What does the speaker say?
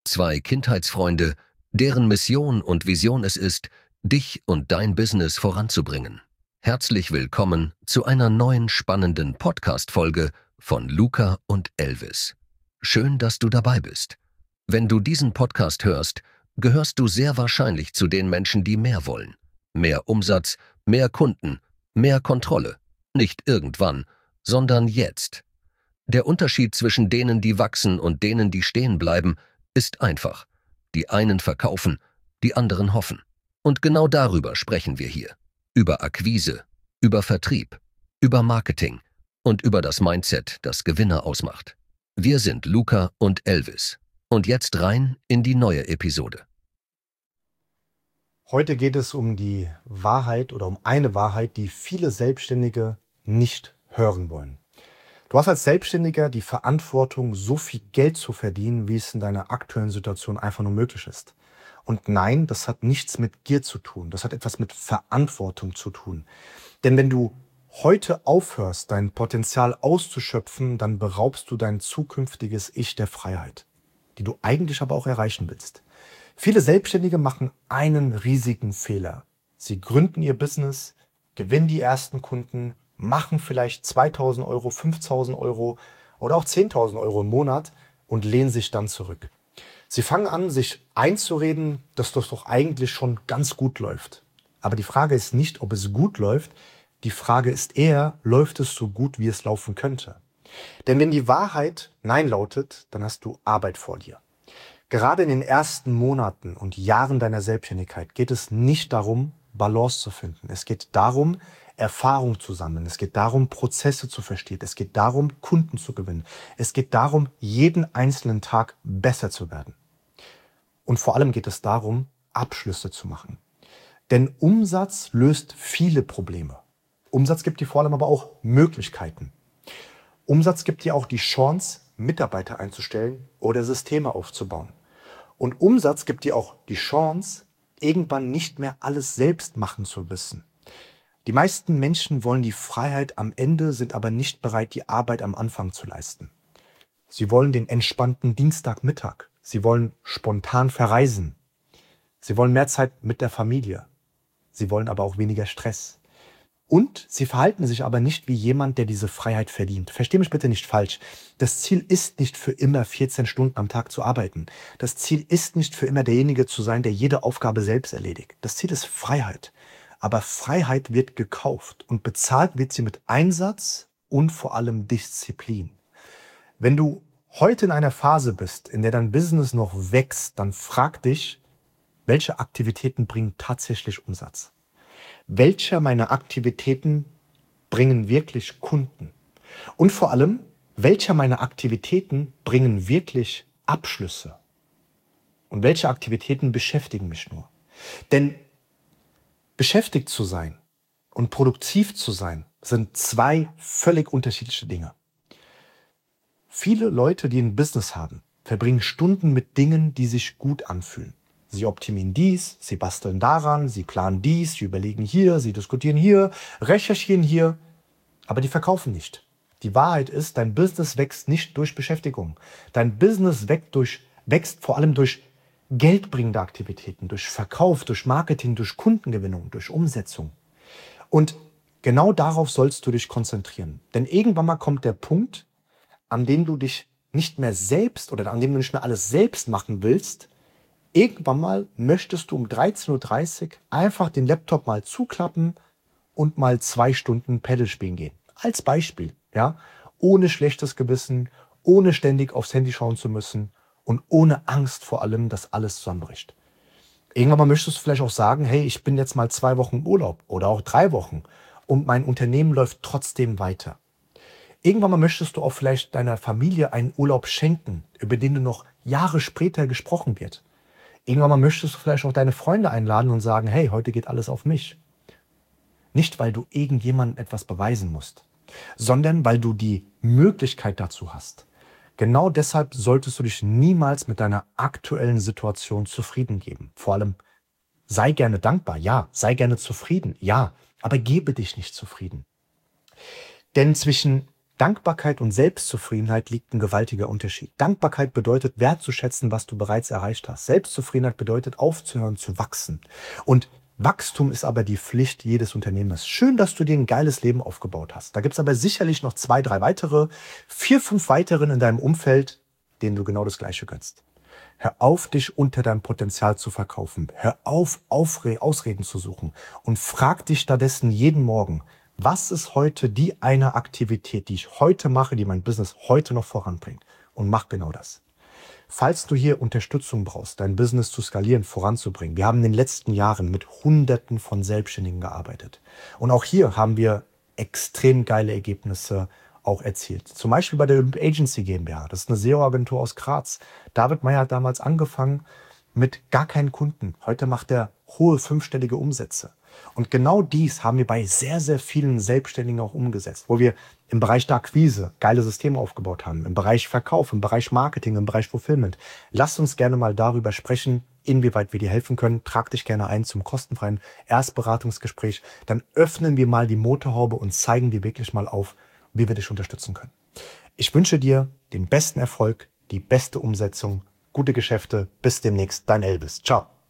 Zwei Kindheitsfreunde, deren Mission und Vision es ist, dich und dein Business voranzubringen. Herzlich willkommen zu einer neuen spannenden Podcast-Folge von Luca und Elvis. Schön, dass du dabei bist. Wenn du diesen Podcast hörst, gehörst du sehr wahrscheinlich zu den Menschen, die mehr wollen. Mehr Umsatz, mehr Kunden, mehr Kontrolle. Nicht irgendwann, sondern jetzt. Der Unterschied zwischen denen, die wachsen und denen, die stehen bleiben, ist einfach. Die einen verkaufen, die anderen hoffen. Und genau darüber sprechen wir hier. Über Akquise, über Vertrieb, über Marketing und über das Mindset, das Gewinner ausmacht. Wir sind Luca und Elvis. Und jetzt rein in die neue Episode. Heute geht es um die Wahrheit oder um eine Wahrheit, die viele Selbstständige nicht hören wollen. Du hast als Selbstständiger die Verantwortung, so viel Geld zu verdienen, wie es in deiner aktuellen Situation einfach nur möglich ist. Und nein, das hat nichts mit Gier zu tun. Das hat etwas mit Verantwortung zu tun. Denn wenn du heute aufhörst, dein Potenzial auszuschöpfen, dann beraubst du dein zukünftiges Ich der Freiheit, die du eigentlich aber auch erreichen willst. Viele Selbstständige machen einen riesigen Fehler. Sie gründen ihr Business, gewinnen die ersten Kunden, machen vielleicht 2.000 Euro, 5.000 Euro oder auch 10.000 Euro im Monat und lehnen sich dann zurück. Sie fangen an, sich einzureden, dass das doch eigentlich schon ganz gut läuft. Aber die Frage ist nicht, ob es gut läuft. Die Frage ist eher, läuft es so gut, wie es laufen könnte? Denn wenn die Wahrheit Nein lautet, dann hast du Arbeit vor dir. Gerade in den ersten Monaten und Jahren deiner Selbstständigkeit geht es nicht darum, Balance zu finden. Es geht darum, Erfahrung zu sammeln. Es geht darum, Prozesse zu verstehen. Es geht darum, Kunden zu gewinnen. Es geht darum, jeden einzelnen Tag besser zu werden. Und vor allem geht es darum, Abschlüsse zu machen. Denn Umsatz löst viele Probleme. Umsatz gibt dir vor allem aber auch Möglichkeiten. Umsatz gibt dir auch die Chance, Mitarbeiter einzustellen oder Systeme aufzubauen. Und Umsatz gibt dir auch die Chance, irgendwann nicht mehr alles selbst machen zu müssen. Die meisten Menschen wollen die Freiheit am Ende, sind aber nicht bereit, die Arbeit am Anfang zu leisten. Sie wollen den entspannten Dienstagmittag. Sie wollen spontan verreisen. Sie wollen mehr Zeit mit der Familie. Sie wollen aber auch weniger Stress. Und sie verhalten sich aber nicht wie jemand, der diese Freiheit verdient. Versteh mich bitte nicht falsch. Das Ziel ist nicht für immer 14 Stunden am Tag zu arbeiten. Das Ziel ist nicht für immer derjenige zu sein, der jede Aufgabe selbst erledigt. Das Ziel ist Freiheit. Aber Freiheit wird gekauft und bezahlt wird sie mit Einsatz und vor allem Disziplin. Wenn du heute in einer Phase bist, in der dein Business noch wächst, dann frag dich, welche Aktivitäten bringen tatsächlich Umsatz? Welche meiner Aktivitäten bringen wirklich Kunden? Und vor allem, welche meiner Aktivitäten bringen wirklich Abschlüsse? Und welche Aktivitäten beschäftigen mich nur? Denn beschäftigt zu sein und produktiv zu sein sind zwei völlig unterschiedliche Dinge. Viele Leute, die ein Business haben, verbringen Stunden mit Dingen, die sich gut anfühlen. Sie optimieren dies, sie basteln daran, sie planen dies, sie überlegen hier, sie diskutieren hier, recherchieren hier, aber die verkaufen nicht. Die Wahrheit ist, dein Business wächst nicht durch Beschäftigung. Dein Business wächst vor allem durch geldbringende Aktivitäten, durch Verkauf, durch Marketing, durch Kundengewinnung, durch Umsetzung. Und genau darauf sollst du dich konzentrieren. Denn irgendwann mal kommt der Punkt, an dem du dich nicht mehr selbst oder an dem du nicht mehr alles selbst machen willst. Irgendwann mal möchtest du um 13.30 Uhr einfach den Laptop mal zuklappen und mal 2 Stunden Paddle spielen gehen. Als Beispiel, ja, ohne schlechtes Gewissen, ohne ständig aufs Handy schauen zu müssen und ohne Angst vor allem, dass alles zusammenbricht. Irgendwann mal möchtest du vielleicht auch sagen, hey, ich bin jetzt mal 2 Wochen im Urlaub oder auch 3 Wochen und mein Unternehmen läuft trotzdem weiter. Irgendwann mal möchtest du auch vielleicht deiner Familie einen Urlaub schenken, über den du noch Jahre später gesprochen wird. Irgendwann mal möchtest du vielleicht auch deine Freunde einladen und sagen, hey, heute geht alles auf mich. Nicht, weil du irgendjemandem etwas beweisen musst, sondern weil du die Möglichkeit dazu hast. Genau deshalb solltest du dich niemals mit deiner aktuellen Situation zufrieden geben. Vor allem, sei gerne dankbar, ja, sei gerne zufrieden, ja, aber gebe dich nicht zufrieden. Denn zwischen Dankbarkeit und Selbstzufriedenheit liegt ein gewaltiger Unterschied. Dankbarkeit bedeutet wertzuschätzen, was du bereits erreicht hast. Selbstzufriedenheit bedeutet aufzuhören zu wachsen. Und Wachstum ist aber die Pflicht jedes Unternehmers. Schön, dass du dir ein geiles Leben aufgebaut hast. Da gibt es aber sicherlich noch 2, 3 weitere, 4, 5 weiteren in deinem Umfeld, denen du genau das Gleiche gönnst. Hör auf, dich unter deinem Potenzial zu verkaufen. Hör auf, Ausreden zu suchen. Und frag dich stattdessen jeden Morgen, was ist heute die eine Aktivität, die ich heute mache, die mein Business heute noch voranbringt? Und mach genau das. Falls du hier Unterstützung brauchst, dein Business zu skalieren, voranzubringen, wir haben in den letzten Jahren mit Hunderten von Selbstständigen gearbeitet. Und auch hier haben wir extrem geile Ergebnisse auch erzielt. Zum Beispiel bei der Olymp Agency GmbH. Das ist eine SEO-Agentur aus Graz. David Meyer hat damals angefangen mit gar keinen Kunden. Heute macht er hohe 5-stellige Umsätze. Und genau dies haben wir bei sehr, sehr vielen Selbstständigen auch umgesetzt, wo wir im Bereich der Akquise geile Systeme aufgebaut haben, im Bereich Verkauf, im Bereich Marketing, im Bereich Fulfillment. Lasst uns gerne mal darüber sprechen, inwieweit wir dir helfen können. Trag dich gerne ein zum kostenfreien Erstberatungsgespräch. Dann öffnen wir mal die Motorhaube und zeigen dir wirklich mal auf, wie wir dich unterstützen können. Ich wünsche dir den besten Erfolg, die beste Umsetzung, gute Geschäfte. Bis demnächst, dein Elvis. Ciao.